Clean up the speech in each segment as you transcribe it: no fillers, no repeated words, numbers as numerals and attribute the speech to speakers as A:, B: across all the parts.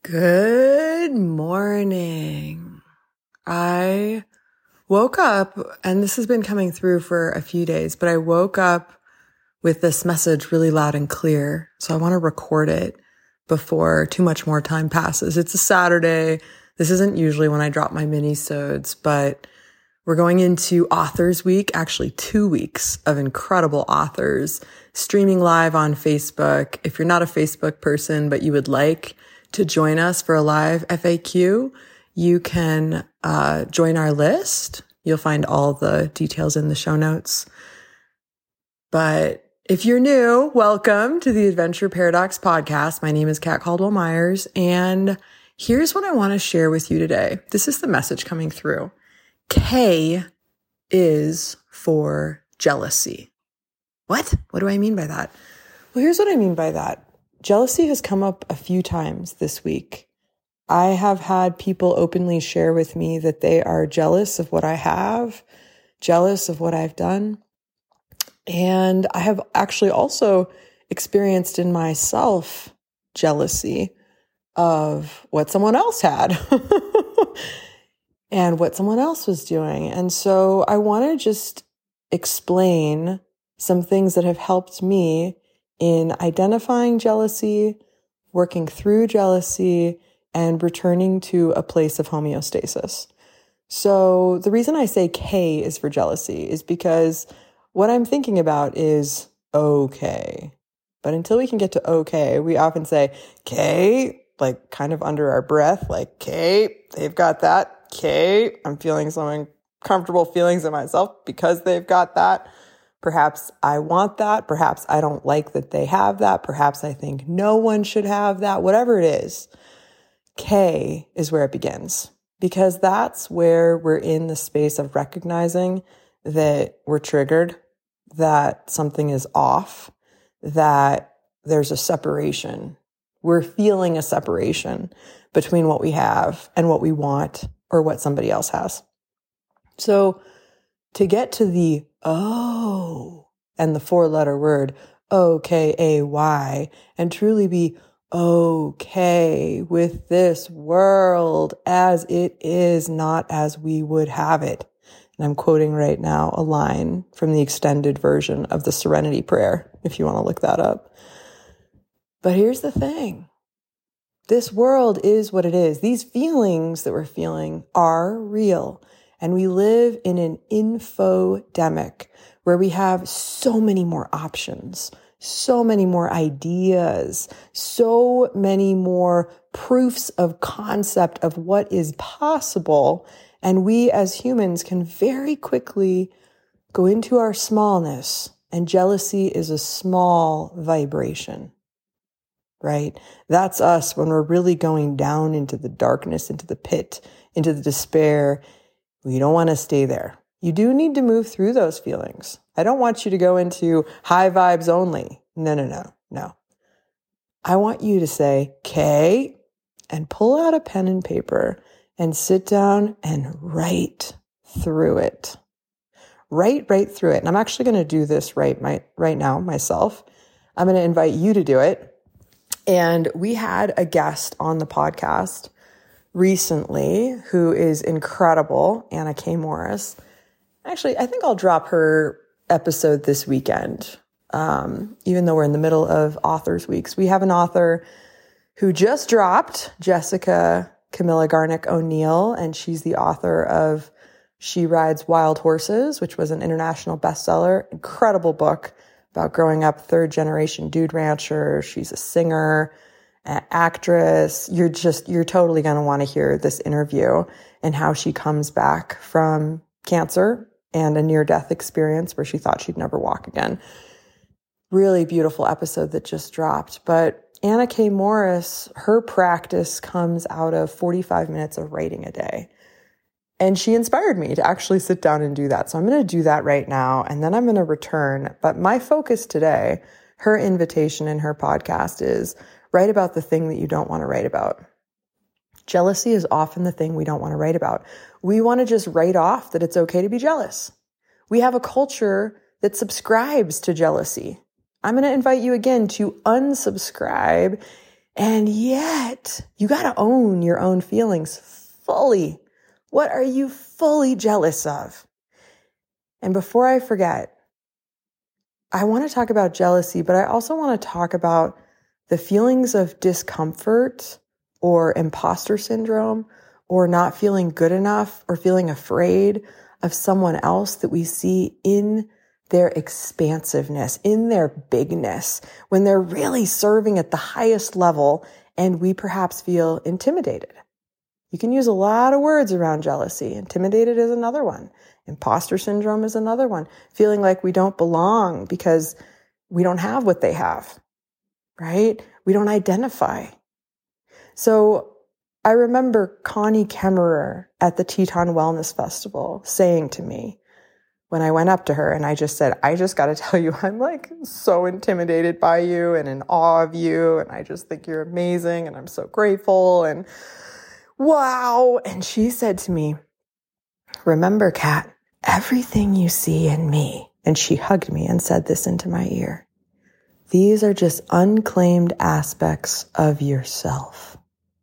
A: Good morning. I woke up, and this has been coming through for a few days, but I woke up with this message really loud and clear. So I want to record it before too much more time passes. It's a Saturday. This isn't usually when I drop my mini-sodes, but we're going into Authors Week, actually 2 weeks of incredible authors streaming live on Facebook. If you're not a Facebook person, but you would like to join us for a live FAQ, you can join our list. You'll find all the details in the show notes. But if you're new, welcome to the Adventure Paradox podcast. My name is Kat Caldwell-Myers, and here's what I want to share with you today. This is the message coming through. K is for jealousy. What? What do I mean by that? Well, here's what I mean by that. Jealousy has come up a few times this week. I have had people openly share with me that they are jealous of what I have, jealous of what I've done. And I have actually also experienced in myself jealousy of what someone else had and what someone else was doing. And so I want to just explain some things that have helped me in identifying jealousy, working through jealousy, and returning to a place of homeostasis. So the reason I say K is for jealousy is because what I'm thinking about is okay. But until we can get to okay, we often say K, like kind of under our breath, like K, they've got that. K, I'm feeling some uncomfortable feelings in myself because they've got that. Perhaps I want that. Perhaps I don't like that they have that. Perhaps I think no one should have that. Whatever it is, K is where it begins, because that's where we're in the space of recognizing that we're triggered, that something is off, that there's a separation. We're feeling a separation between what we have and what we want or what somebody else has. So to get to the oh and the 4-letter word O-K-A-Y and truly be okay with this world as it is, not as we would have it. And I'm quoting right now a line from the extended version of the Serenity Prayer, if you want to look that up. But here's the thing. This world is what it is. These feelings that we're feeling are real. And we live in an infodemic where we have so many more options, so many more ideas, so many more proofs of concept of what is possible. And we as humans can very quickly go into our smallness, and jealousy is a small vibration, right? That's us when we're really going down into the darkness, into the pit, into the despair. We don't want to stay there. You do need to move through those feelings. I don't want you to go into high vibes only. No. I want you to say, K, and pull out a pen and paper and sit down and write through it. Write right through it. And I'm actually going to do this right now myself. I'm going to invite you to do it. And we had a guest on the podcast recently who is incredible, Anna K. Morris. Actually, I think I'll drop her episode this weekend, even though we're in the middle of Authors Weeks. We have an author who just dropped, Jessica Camilla Garnick O'Neill, and she's the author of She Rides Wild Horses, which was an international bestseller. Incredible book about growing up third-generation dude rancher. She's a singer, actress. You're totally going to want to hear this interview and how she comes back from cancer and a near-death experience where she thought she'd never walk again. Really beautiful episode that just dropped. But Anna K. Morris, her practice comes out of 45 minutes of writing a day. And she inspired me to actually sit down and do that. So I'm going to do that right now, and then I'm going to return. But my focus today, her invitation in her podcast is write about the thing that you don't want to write about. Jealousy is often the thing we don't want to write about. We want to just write off that it's okay to be jealous. We have a culture that subscribes to jealousy. I'm going to invite you again to unsubscribe And yet, you got to own your own feelings fully. What are you fully jealous of? And before I forget, I want to talk about jealousy, but I also want to talk about the feelings of discomfort or imposter syndrome or not feeling good enough or feeling afraid of someone else that we see in their expansiveness, in their bigness, when they're really serving at the highest level and we perhaps feel intimidated. You can use a lot of words around jealousy. Intimidated is another one. Imposter syndrome is another one. Feeling like we don't belong because we don't have what they have, right? We don't identify. So I remember Connie Kemmerer at the Teton Wellness Festival saying to me when I went up to her and I just said, I just got to tell you, I'm like so intimidated by you and in awe of you. And I just think you're amazing. And I'm so grateful. And wow. And she said to me, remember, Kat, everything you see in me, and she hugged me and said this into my ear, these are just unclaimed aspects of yourself.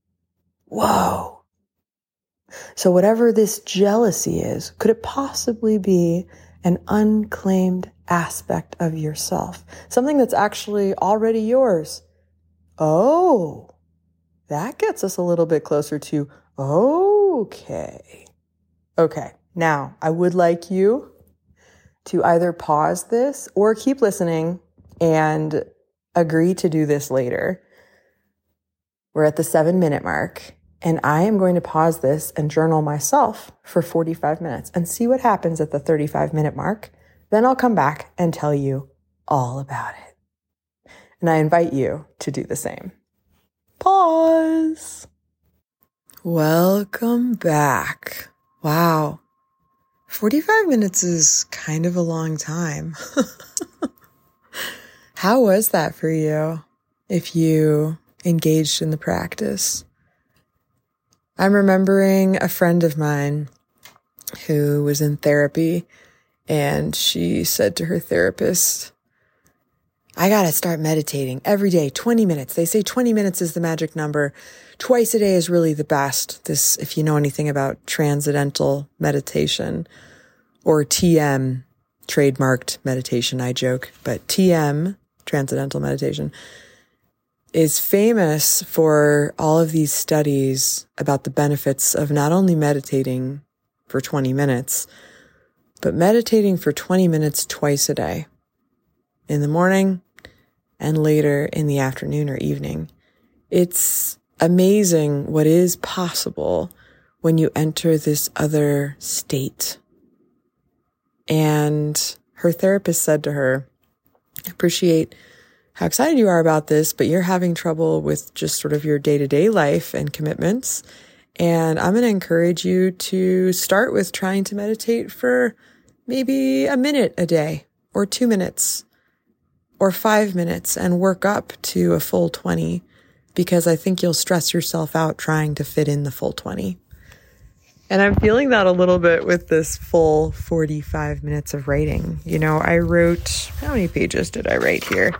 A: Whoa. So whatever this jealousy is, could it possibly be an unclaimed aspect of yourself? Something that's actually already yours. Oh, that gets us a little bit closer to, okay. Okay. Now, I would like you to either pause this or keep listening and agree to do this later. We're at the 7-minute mark, and I am going to pause this and journal myself for 45 minutes and see what happens at the 35-minute mark. Then I'll come back and tell you all about it. And I invite you to do the same. Pause. Welcome back. Wow. 45 minutes is kind of a long time. How was that for you if you engaged in the practice? I'm remembering a friend of mine who was in therapy, and she said to her therapist, I got to start meditating every day, 20 minutes. They say 20 minutes is the magic number. Twice a day is really the best. This, if you know anything about transcendental meditation or TM, trademarked meditation, I joke, but TM, transcendental meditation, is famous for all of these studies about the benefits of not only meditating for 20 minutes, but meditating for 20 minutes twice a day, in the morning and later in the afternoon or evening. It's amazing what is possible when you enter this other state. And her therapist said to her, I appreciate how excited you are about this, but you're having trouble with just sort of your day-to-day life and commitments. And I'm going to encourage you to start with trying to meditate for maybe a minute a day or 2 minutes or 5 minutes and work up to a full 20, because I think you'll stress yourself out trying to fit in the full 20. And I'm feeling that a little bit with this full 45 minutes of writing. You know, I wrote, how many pages did I write here?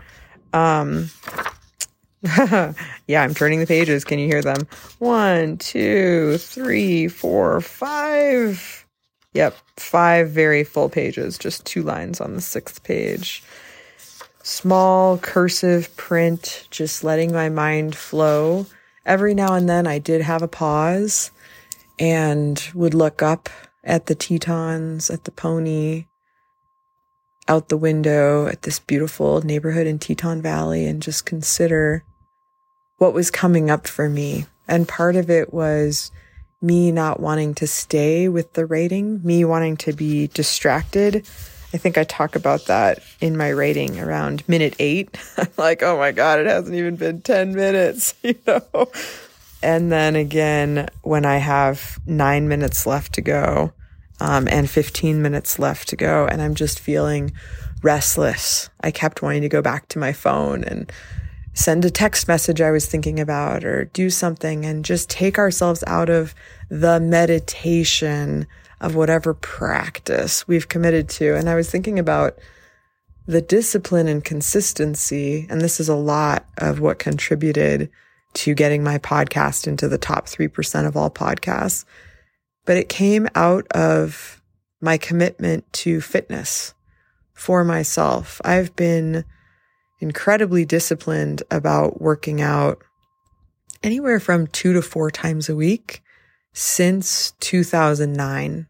A: Yeah, I'm turning the pages. Can you hear them? 1, 2, 3, 4, 5. Yep, 5 very full pages, just 2 lines on the 6th page. Small cursive print, just letting my mind flow. Every now and then I did have a pause and would look up at the Tetons, at the pony, out the window at this beautiful neighborhood in Teton Valley and just consider what was coming up for me. And part of it was me not wanting to stay with the writing, me wanting to be distracted. I think I talk about that in my writing around minute 8. I'm like, oh my God, it hasn't even been 10 minutes, you know? And then again, when I have 9 minutes left to go, and 15 minutes left to go, and I'm just feeling restless, I kept wanting to go back to my phone and send a text message I was thinking about or do something and just take ourselves out of the meditation of whatever practice we've committed to. And I was thinking about the discipline and consistency, and this is a lot of what contributed to getting my podcast into the top 3% of all podcasts. But it came out of my commitment to fitness for myself. I've been incredibly disciplined about working out anywhere from 2 to 4 times a week since 2009.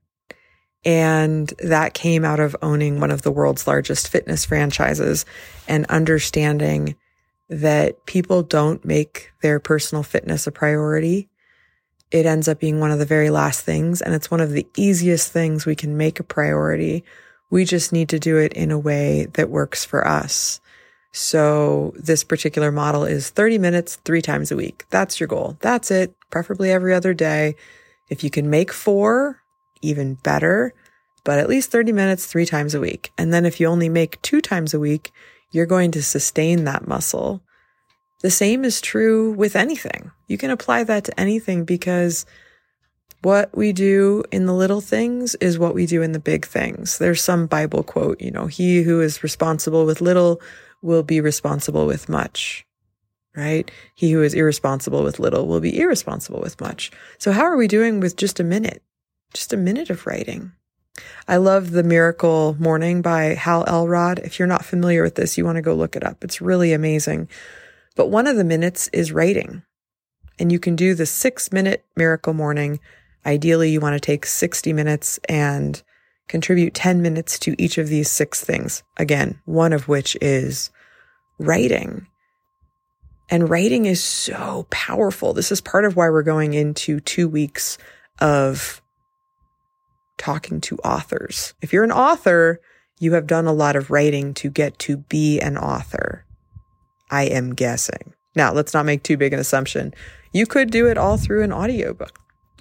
A: And that came out of owning one of the world's largest fitness franchises and understanding that people don't make their personal fitness a priority. It ends up being one of the very last things, and it's one of the easiest things we can make a priority. We just need to do it in a way that works for us. So this particular model is 30 minutes, 3 times a week. That's your goal. That's it. Preferably every other day. If you can make 4, even better, but at least 30 minutes, 3 times a week. And then if you only make 2 times a week, you're going to sustain that muscle. The same is true with anything. You can apply that to anything because what we do in the little things is what we do in the big things. There's some Bible quote, he who is responsible with little will be responsible with much, right? He who is irresponsible with little will be irresponsible with much. So how are we doing with just a minute of writing? I love The Miracle Morning by Hal Elrod. If you're not familiar with this, you want to go look it up. It's really amazing. But one of the minutes is writing. And you can do the 6-minute Miracle Morning. Ideally, you want to take 60 minutes and contribute 10 minutes to each of these 6 things. Again, one of which is writing. And writing is so powerful. This is part of why we're going into 2 weeks of talking to authors. If you're an author, you have done a lot of writing to get to be an author. I am guessing. Now, let's not make too big an assumption. You could do it all through an audiobook.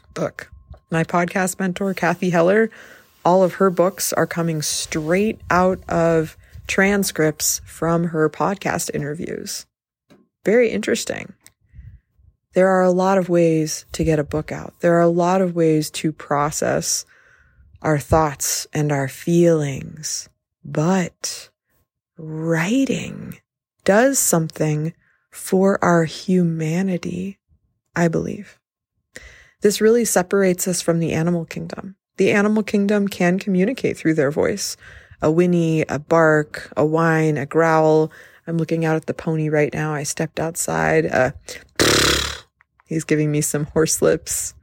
A: My podcast mentor, Kathy Heller, all of her books are coming straight out of transcripts from her podcast interviews. Very interesting. There are a lot of ways to get a book out. There are a lot of ways to process our thoughts and our feelings. But writing does something for our humanity, I believe. This really separates us from the animal kingdom. The animal kingdom can communicate through their voice. A whinny, a bark, a whine, a growl. I'm looking out at the pony right now. I stepped outside. He's giving me some horse lips.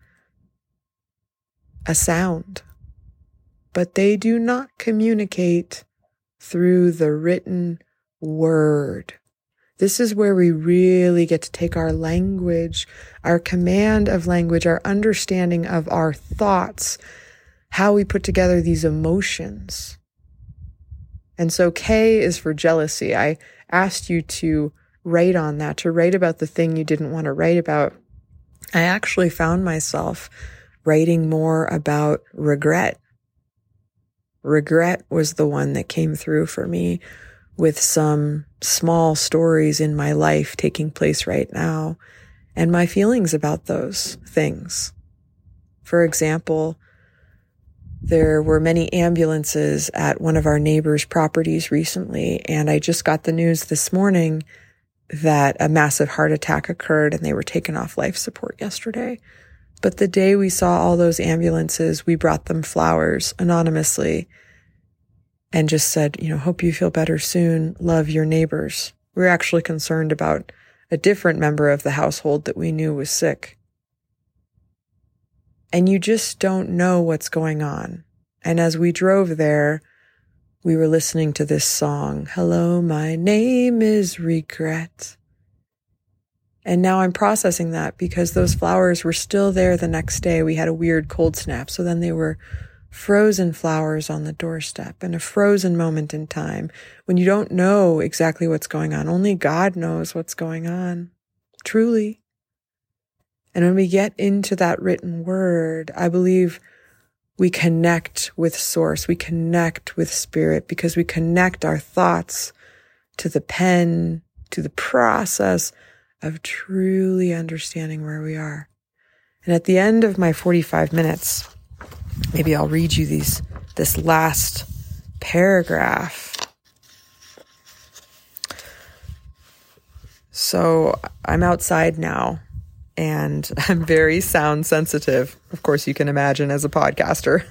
A: A sound. But they do not communicate through the written word. This is where we really get to take our language, our command of language, our understanding of our thoughts, how we put together these emotions. And so K is for jealousy. I asked you to write on that, to write about the thing you didn't want to write about. I actually found myself writing more about regret. Regret was the one that came through for me with some small stories in my life taking place right now and my feelings about those things. For example, there were many ambulances at one of our neighbors' properties recently, and I just got the news this morning that a massive heart attack occurred and they were taken off life support yesterday. But the day we saw all those ambulances, we brought them flowers anonymously and just said, hope you feel better soon. Love, your neighbors. We were actually concerned about a different member of the household that we knew was sick. And you just don't know what's going on. And as we drove there, we were listening to this song, Hello, my name is Regret. And now I'm processing that because those flowers were still there the next day. We had a weird cold snap. So then they were frozen flowers on the doorstep and a frozen moment in time when you don't know exactly what's going on. Only God knows what's going on, truly. And when we get into that written word, I believe we connect with source. We connect with spirit because we connect our thoughts to the pen, to the process of truly understanding where we are. And at the end of my 45 minutes, maybe I'll read you this last paragraph. So I'm outside now and I'm very sound sensitive. Of course, you can imagine as a podcaster.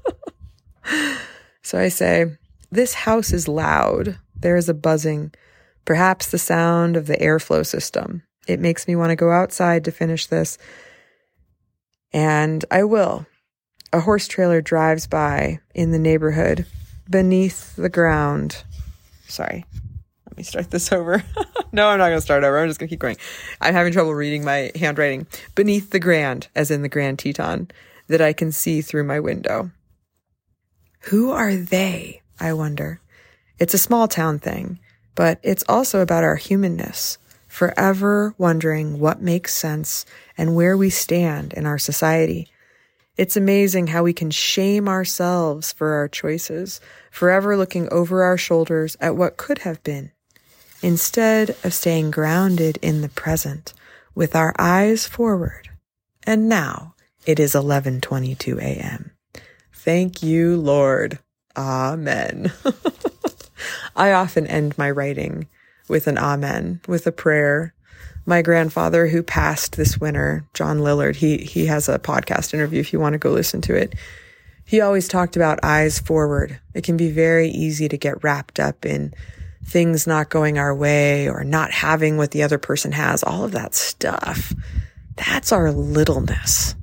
A: So I say, this house is loud. There is a buzzing, perhaps the sound of the airflow system. It makes me want to go outside to finish this. And I will. A horse trailer drives by in the neighborhood beneath the ground. Sorry. Let me start this over. No, I'm not going to start over. I'm just going to keep going. I'm having trouble reading my handwriting. Beneath the Grand, as in the Grand Teton, that I can see through my window. Who are they, I wonder? It's a small town thing, but it's also about our humanness, forever wondering what makes sense and where we stand in our society. It's amazing how we can shame ourselves for our choices, forever looking over our shoulders at what could have been, instead of staying grounded in the present with our eyes forward. And now it is 11:22 a.m. Thank you, Lord. Amen. I often end my writing with an amen, with a prayer. My grandfather, who passed this winter, John Lillard, he has a podcast interview if you want to go listen to it. He always talked about eyes forward. It can be very easy to get wrapped up in things not going our way or not having what the other person has, all of that stuff. That's our littleness.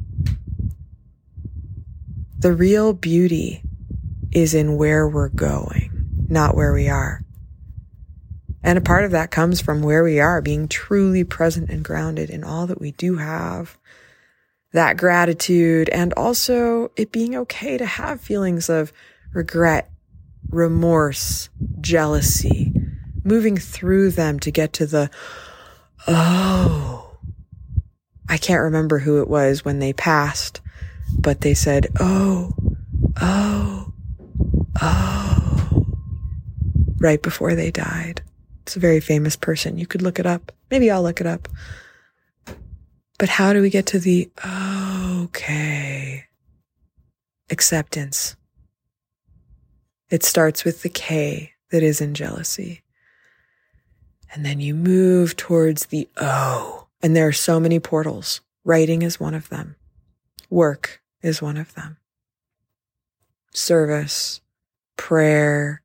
A: The real beauty is in where we're going, not where we are. And a part of that comes from where we are, being truly present and grounded in all that we do have. That gratitude, and also it being okay to have feelings of regret, remorse, jealousy, moving through them to get to the, oh. I can't remember who it was when they passed, but they said, oh, right before they died. It's a very famous person. You could look it up. Maybe I'll look it up. But how do we get to the okay? Acceptance. It starts with the K that is in jealousy. And then you move towards the O. And there are so many portals. Writing is one of them. Work is one of them. Service, prayer,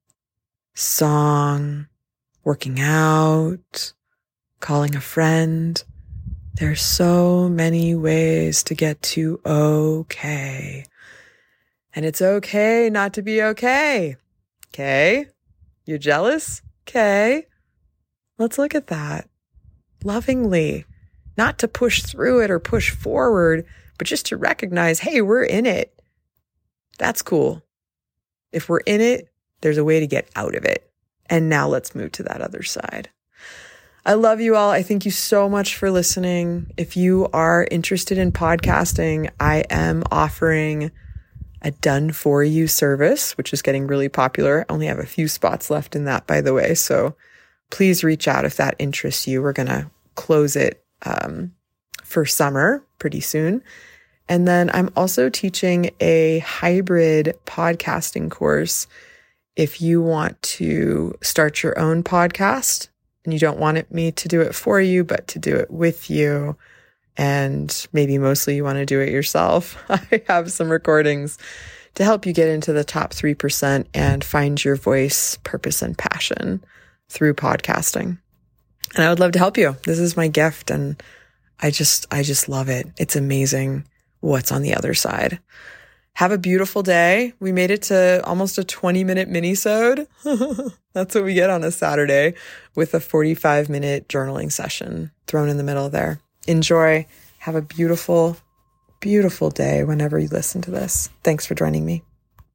A: song, working out, calling a friend. There's so many ways to get to okay. And it's okay not to be okay. Okay? You're jealous? Okay. Let's look at that lovingly, not to push through it or push forward, but just to recognize, hey, we're in it. That's cool. If we're in it, there's a way to get out of it. And now let's move to that other side. I love you all. I thank you so much for listening. If you are interested in podcasting, I am offering a done for you service, which is getting really popular. I only have a few spots left in that, by the way. So please reach out if that interests you. We're going to close it for summer pretty soon. And then I'm also teaching a hybrid podcasting course. If you want to start your own podcast and you don't want me to do it for you, but to do it with you, and maybe mostly you want to do it yourself, I have some recordings to help you get into the top 3% and find your voice, purpose, and passion through podcasting. And I would love to help you. This is my gift, and I just love it. It's amazing what's on the other side. Have a beautiful day. We made it to almost a 20-minute mini-sode. That's what we get on a Saturday, with a 45-minute journaling session thrown in the middle there. Enjoy. Have a beautiful, beautiful day whenever you listen to this. Thanks for joining me.